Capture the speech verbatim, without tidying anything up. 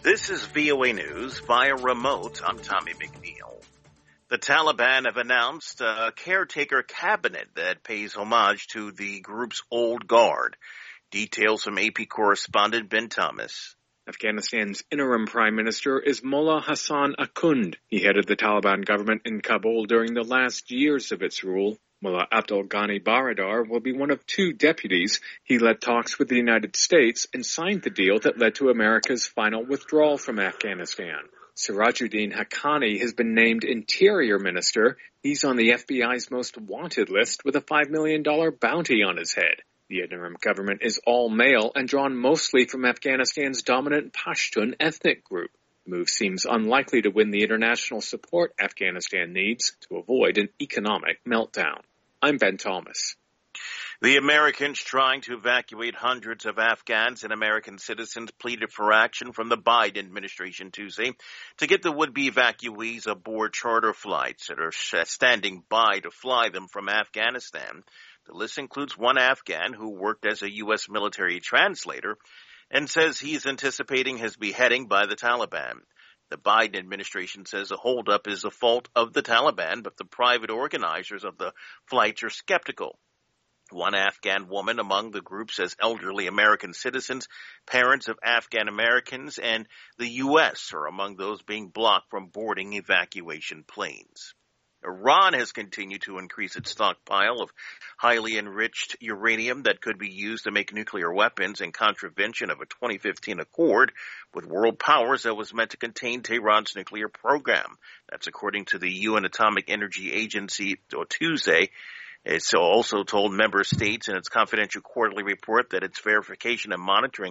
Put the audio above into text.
This is V O A News via remote. I'm Tommy McNeil. The Taliban have announced a caretaker cabinet that pays homage to the group's old guard. Details from A P correspondent Ben Thomas. Afghanistan's interim prime minister is Mullah Hassan Akhund. He headed the Taliban government in Kabul during the last years of its rule. Mullah Abdul Ghani Baradar will be one of two deputies. He led talks with the United States and signed the deal that led to America's final withdrawal from Afghanistan. Sirajuddin Haqqani has been named Interior Minister. He's on the F B I's most wanted list with a five million dollars bounty on his head. The interim government is all male and drawn mostly from Afghanistan's dominant Pashtun ethnic group. The move seems unlikely to win the international support Afghanistan needs to avoid an economic meltdown. I'm Ben Thomas. The Americans trying to evacuate hundreds of Afghans and American citizens pleaded for action from the Biden administration Tuesday to get the would-be evacuees aboard charter flights that are standing by to fly them from Afghanistan. The list includes one Afghan who worked as a U S military translator and says he's anticipating his beheading by the Taliban. The Biden administration says the holdup is the fault of the Taliban, but the private organizers of the flights are skeptical. One Afghan woman among the group says elderly American citizens, parents of Afghan Americans, and the U S are among those being blocked from boarding evacuation planes. Iran has continued to increase its stockpile of highly enriched uranium that could be used to make nuclear weapons in contravention of a twenty fifteen accord with world powers that was meant to contain Tehran's nuclear program. That's according to the U N Atomic Energy Agency on Tuesday. It's also told member states in its confidential quarterly report that its verification and monitoring